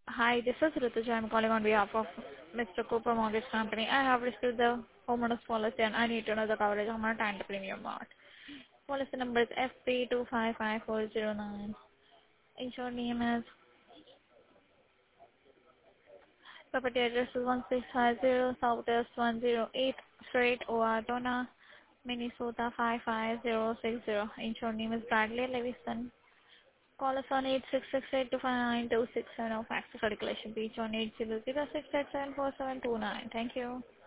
Hi, this is Rituja. I'm calling on behalf of Mr. Cooper Mortgage Company. I have received the homeowner's policy and I need to know the coverage amount and the premium amount. Policy number is FP255409. Insured name is property address is 1650 Southwest 108 Street, Owatonna, Minnesota 55060. Insured name is Bradley Levison. Call us on 866-829-2670. Fax to circulation page on 800-687-4729. Thank you.